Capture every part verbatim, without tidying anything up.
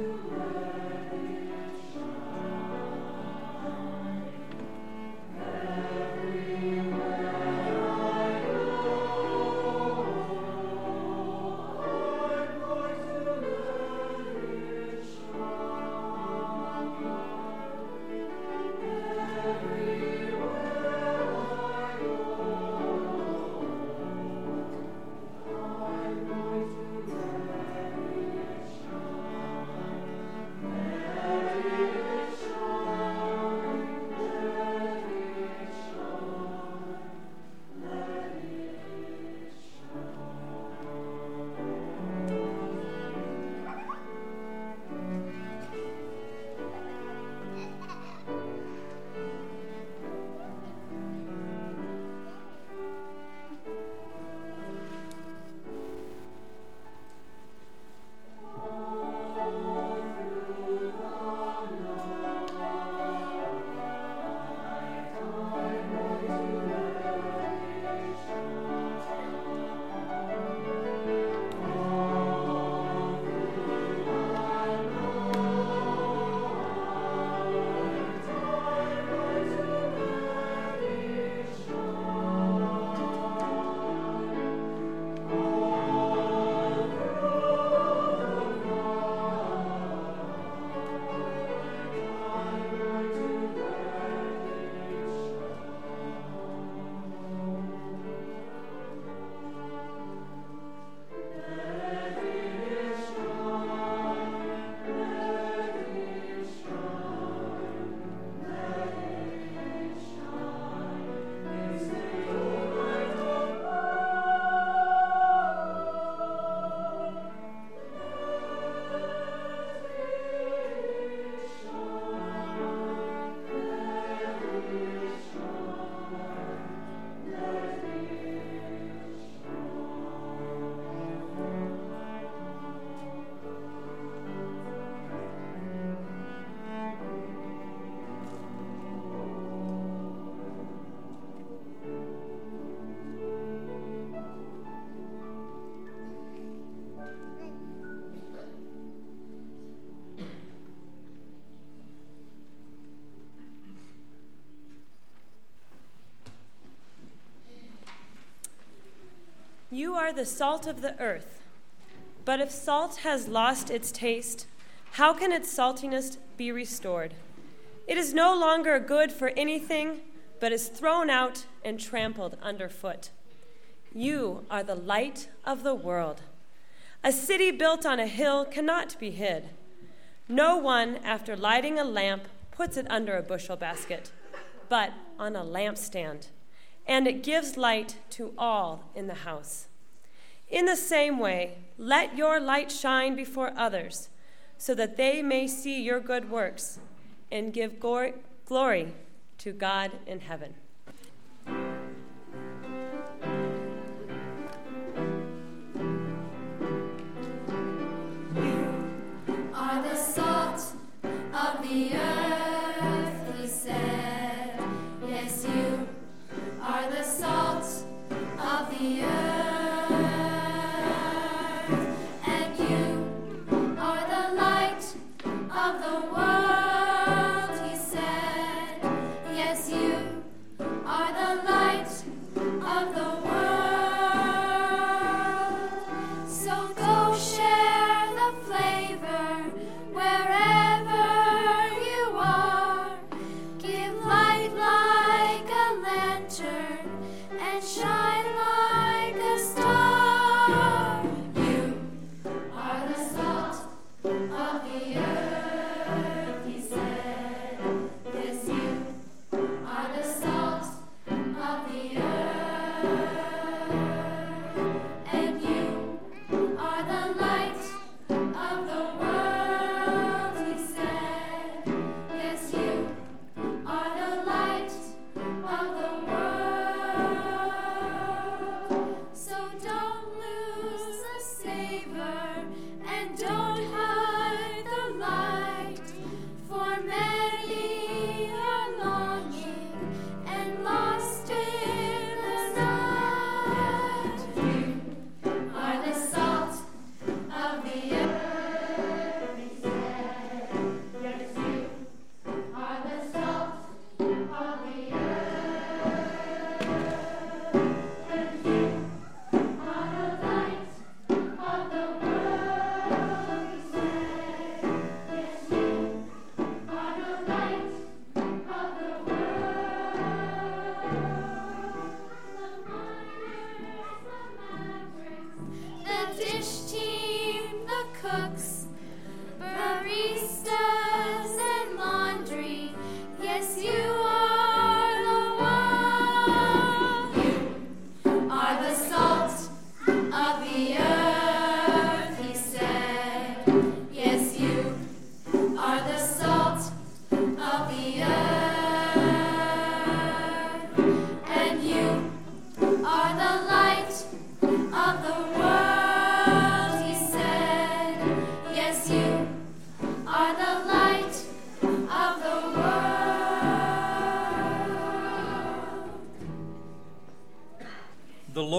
You are the salt of the earth. But if salt has lost its taste, how can its saltiness be restored? It is no longer good for anything, but is thrown out and trampled underfoot. You are the light of the world. A city built on a hill cannot be hid. No one, after lighting a lamp, puts it under a bushel basket, but on a lampstand, and it gives light to all in the house. In the same way, let your light shine before others, so that they may see your good works and give glory to God in heaven. You are the salt of the earth, he said. Yes, you are the salt of the earth. Of the world, he said, yes, you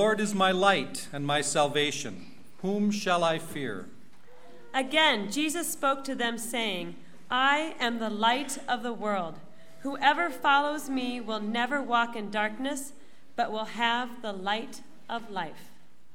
Lord is my light and my salvation. Whom shall I fear? Again, Jesus spoke to them, saying, I am the light of the world. Whoever follows me will never walk in darkness, but will have the light of life.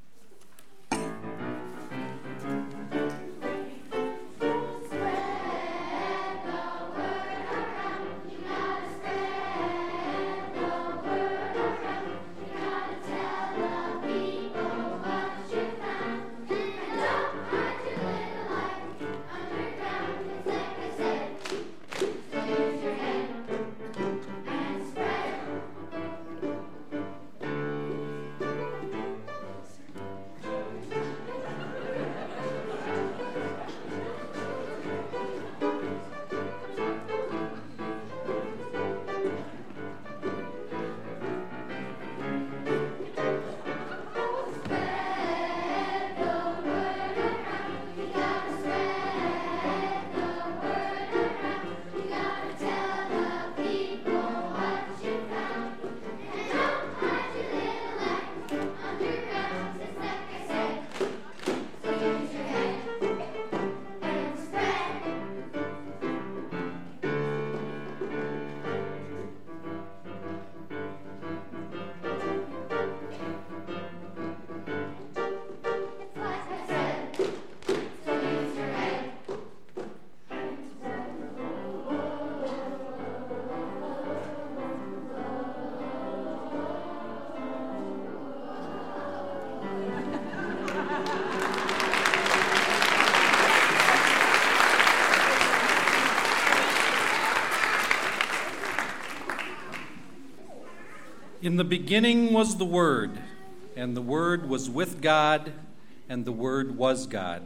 In the beginning was the Word, and the Word was with God, and the Word was God.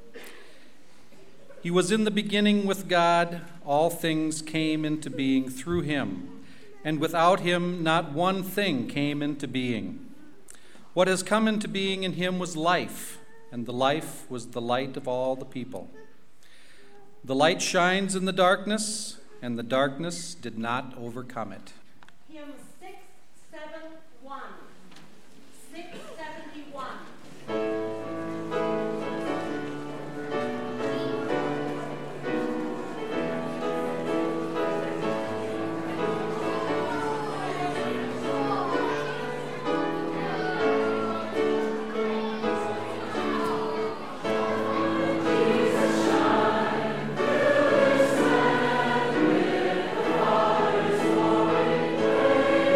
He was in the beginning with God. All things came into being through him, and without him not one thing came into being. What has come into being in him was life, and the life was the light of all the people. The light shines in the darkness, and the darkness did not overcome it. Hymn six seventy-one. six seventy-one. Shine,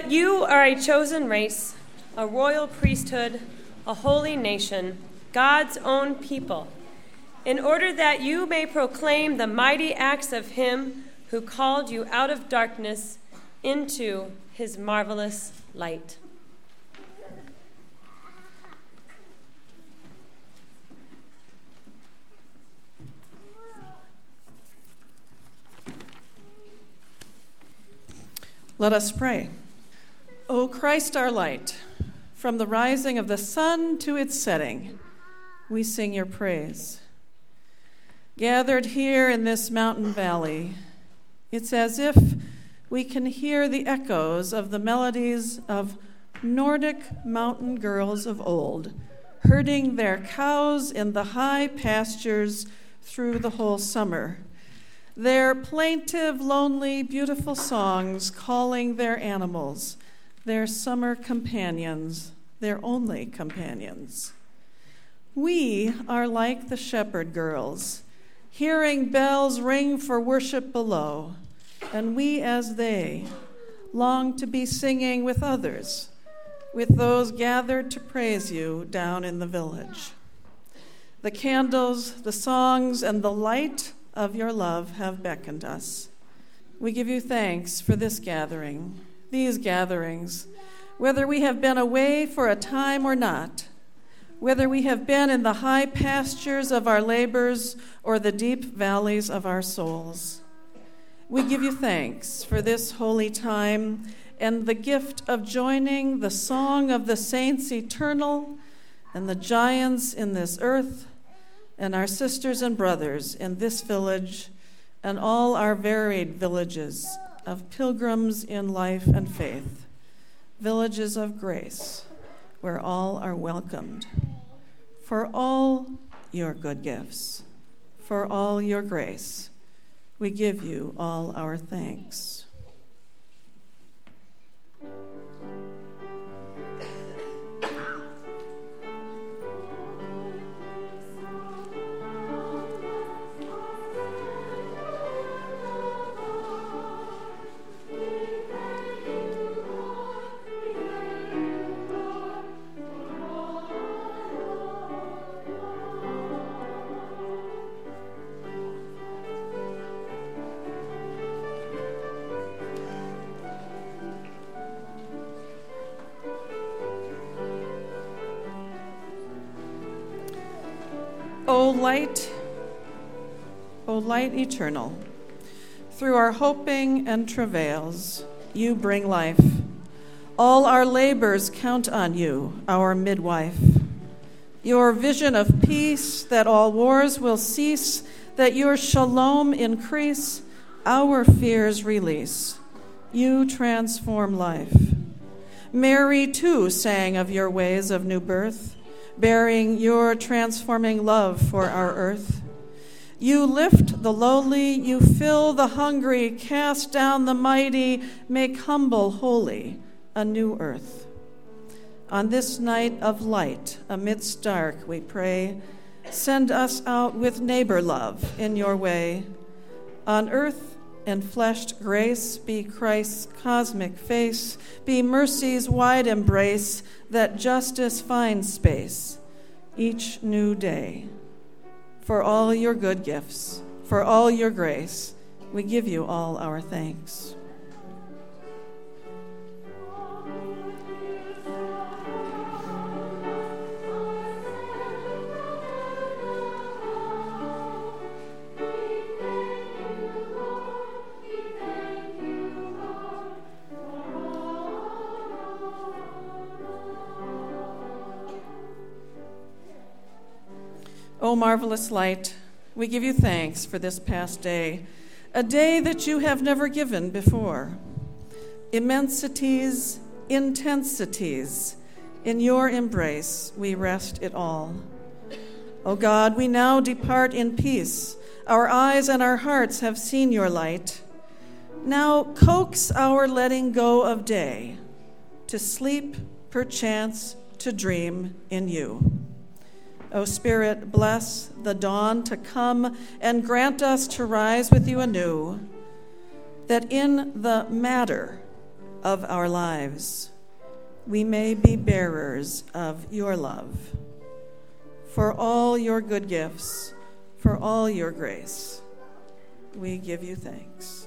that you are a chosen race, a royal priesthood, a holy nation, God's own people, in order that you may proclaim the mighty acts of him who called you out of darkness into his marvelous light. Let us pray. O Christ, our light, from the rising of the sun to its setting, we sing your praise. Gathered here in this mountain valley, it's as if we can hear the echoes of the melodies of Nordic mountain girls of old, herding their cows in the high pastures through the whole summer. Their plaintive, lonely, beautiful songs calling their animals, their summer companions, their only companions. We are like the shepherd girls, hearing bells ring for worship below, and we, as they, long to be singing with others, with those gathered to praise you down in the village. The candles, the songs, and the light of your love have beckoned us. We give you thanks for this gathering, these gatherings, whether we have been away for a time or not, whether we have been in the high pastures of our labors or the deep valleys of our souls. We give you thanks for this holy time and the gift of joining the song of the saints eternal and the giants in this earth and our sisters and brothers in this village and all our varied villages of pilgrims in life and faith, villages of grace where all are welcomed. For all your good gifts, for all your grace, we give you all our thanks. O light, O light eternal, through our hoping and travails, you bring life. All our labors count on you, our midwife. Your vision of peace, that all wars will cease, that your shalom increase, our fears release. You transform life. Mary, too, sang of your ways of new birth, bearing your transforming love for our earth. You lift the lowly, you fill the hungry, cast down the mighty, make humble holy a new earth. On this night of light, amidst dark, we pray, send us out with neighbor love in your way. On earth enfleshed grace, be Christ's cosmic face, be mercy's wide embrace, that justice finds space each new day. For all your good gifts, for all your grace, we give you all our thanks. O marvelous light, we give you thanks for this past day, a day that you have never given before. Immensities, intensities, in your embrace we rest it all. O God, we now depart in peace. Our eyes and our hearts have seen your light. Now coax our letting go of day, to sleep, perchance, to dream in you. O Spirit, bless the dawn to come and grant us to rise with you anew, that in the matter of our lives, we may be bearers of your love. For all your good gifts, for all your grace, we give you thanks.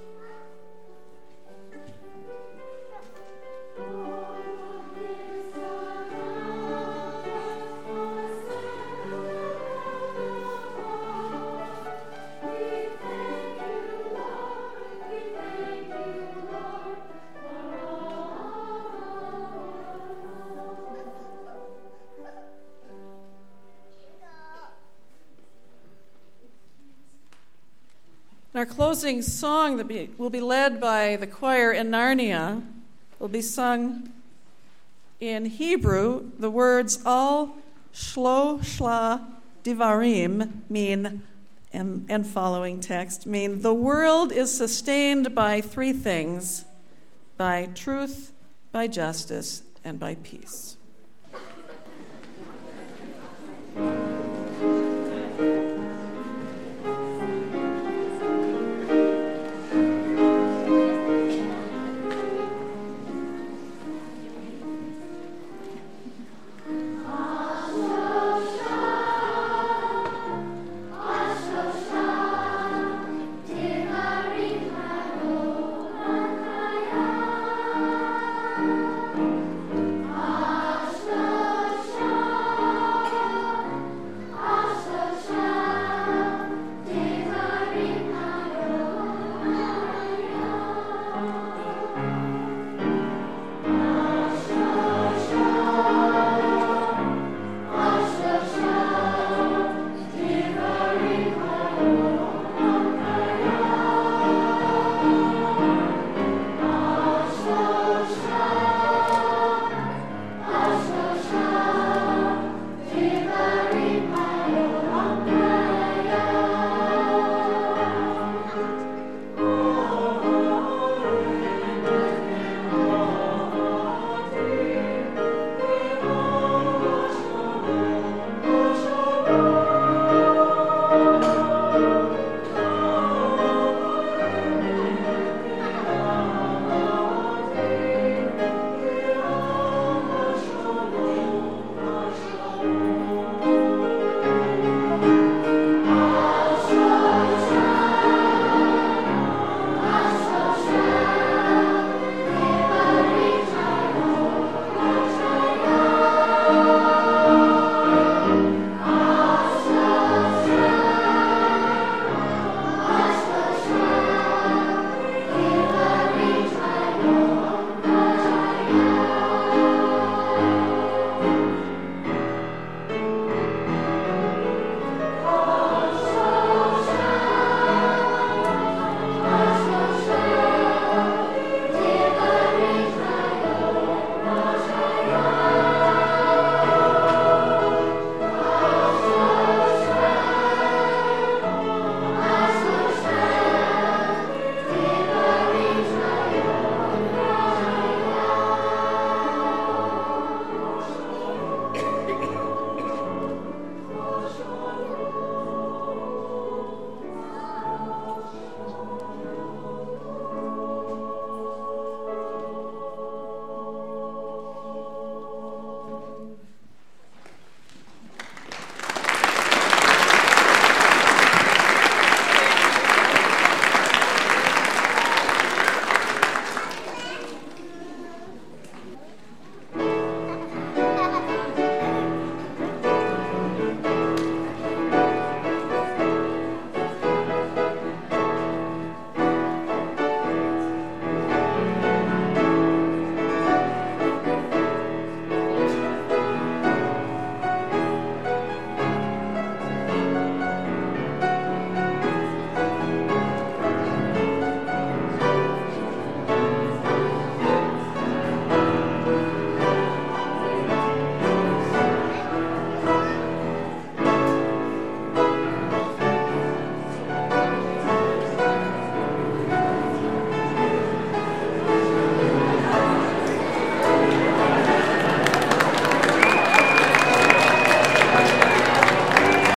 Our closing song that be, will be led by the choir in Narnia will be sung in Hebrew. The words Al Shlo Shla Divarim mean, and, and following text mean, the world is sustained by three things: by truth, by justice, and by peace.